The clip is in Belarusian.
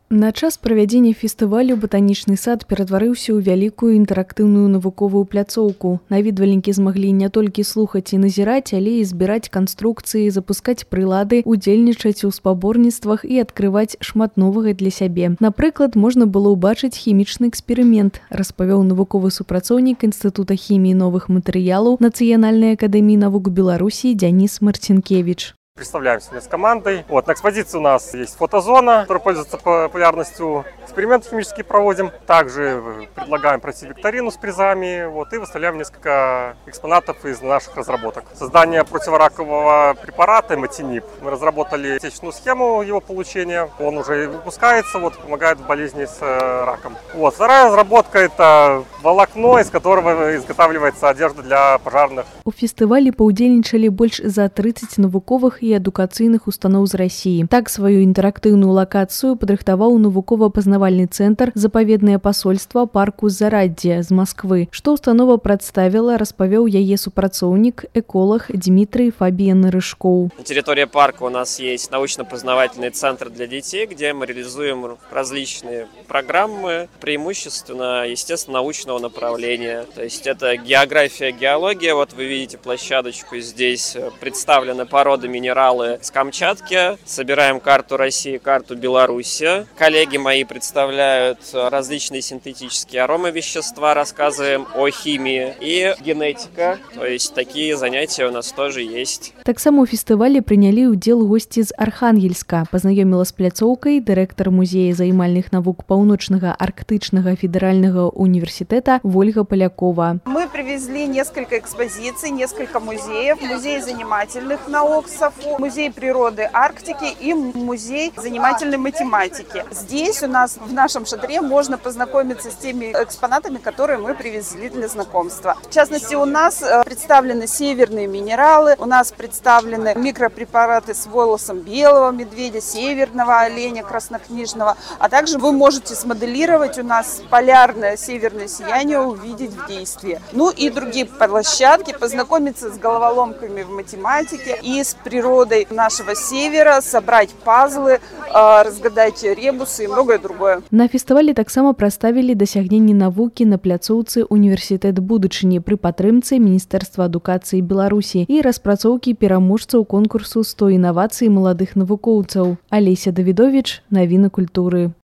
На час правядзення фестывалю батанічны сад ператварыўся ў вялікую інтэрактыўную навуковую пляцоўку. Наведвальнікі змаглі не толькі слухаць і назіраць, але і збіраць канструкцыі, запускаць прылады, удзельнічаць у спаборніцтвах і адкрываць шмат новага для сябе. Напрыклад, можна было ўбачыць хімічны эксперымент, распавёў навуковы супрацоўнік Інстытута хіміі новых матэрыялаў Нацыянальнай акадэміі навук Беларусі Дзяніс Марцінкевіч. Представляемся с командой. На экспозиции у нас есть фотозона, которая пользуется популярностью. Эксперименты химические проводим. Также предлагаем пройти викторину с призами и выставляем несколько экспонатов из наших разработок. Создание противоракового препарата эмотинип. Мы разработали отечественную схему его получения. Он уже выпускается, помогает в болезни с раком. Вторая разработка – это волокно, из которого изготавливается одежда для пожарных. У фестывалі паўдзельнічалі больш за 30 навуковых і адукацыйных устаноў з Расіі. Так, сваю інтэрактыўную лакацыю падрыхтаваў навукова-пазнавальны цэнтр «Запаведнае пасольства» парку Зараддзе з Масквы. Што установа прадставіла, распавёў яе супрацоўнік, эколог Дмитрий Фабиен Рыжков. На территории парка у нас есть научно-познавательный центр для детей, где мы реализуем различные программы, преимущественно, естественно, научного направления. То есть это география, геология. Вы видите площадочку, здесь представлены породы, минералы с Камчатки. Собираем карту России, карту Беларуси. Коллеги мои представляют различные синтетические аромавещества, рассказываем о химии и генетика. То есть такие занятия у нас тоже есть. Таксама у фестывалі прынялі ўдзел госці з Архангельска. Пазнаёміла з пляцоўкай дырэктар музея займальных навук Паўночнага арктычнага федэральнага універсітэта Вольга Полякова. Мы привезли несколько экспозиций, несколько музеев. Музей занимательных наук САФУ, музей природы Арктики и музей занимательной математики. Здесь у нас в нашем шатре можно познакомиться с теми экспонатами, которые мы привезли для знакомства. В частности, у нас представлены северные минералы, у нас представлены микропрепараты с волосом белого медведя, северного оленя краснокнижного, а также вы можете смоделировать у нас полярное северное сияние, увидеть в действии. И другие площадки, познакомиться с головоломками в математике и с природой нашего севера, собрать пазлы, разгадать ребусы и многое другое. На фестывалі таксама прадставілі дасягненні навукі на пляцоўцы «Універсітэт будучыні» пры падтрымцы Міністэрства адукацыі Беларусі і распрацоўкі пераможцаў конкурсу «100 інавацый маладых навукоўцаў». Алеся Давідовіч, навіны культуры.